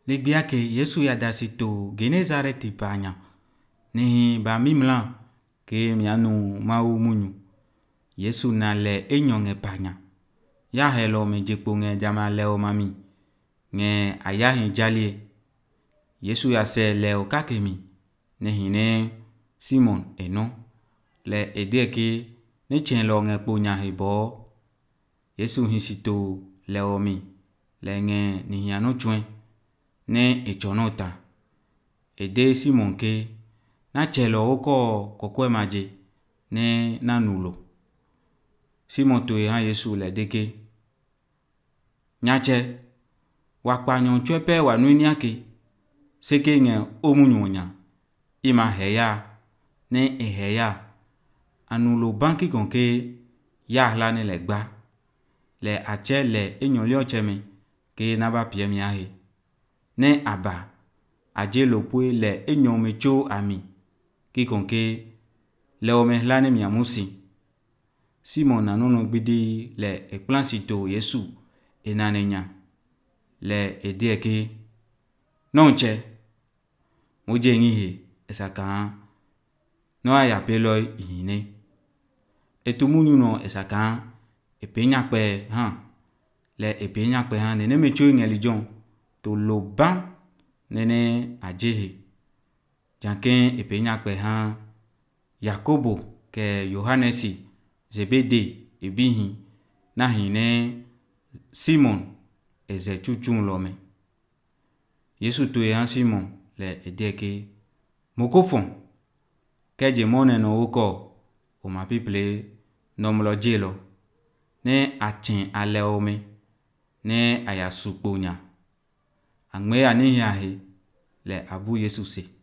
Legbiake Yesu ya dasito Genezareti panya. Nehi ba mimla ke mianu mau munyu. Yesu na le enyonge panya. Ya helo me jekpo nge jama leo mami. Nge ayahi jalie. Yesu ya se leo kakemi. Nehi ne Simon eno. Le edeke ne chen lo nge po nya hebo. Yesu hisito leo mi. Le nge nihi anu chuen. Ne echonota. Ede Simon ke na chelo oko kokwe maje ne na nulo. Simon to ya Yesu le deke. Nyache wakpa nyon chwepe wa nuini ake. Seke nge omunyonya. Ima heya ne eheya. Anulo banki konke ya hlane le gba. Le ache le enyon li ocheme ke naba piem yahe. Ne aba aje lopwe le enyon mecho ami. Kikonke le ome hlane miamusi. Simon nanono gbidi le ekplansito Yesu enanenya. Le edeke nonche moje ngihe esaka no aya peloi ihine. Etumunyu no esaka epenyakpe han. Le epenyakpe han nene mecho ngelijon to lo bam nene ajehe. Janken epenyakpe han Yakobo ke Yohanesi Zebede ebihi na hine Simon eze chuchun lome. Yesu to han Simon le edeke mokofon keje mone no uko o ma people nomlo jelo ne achen ale ome ne aya sukponya. Angme anihi ahe le abu Yesu se.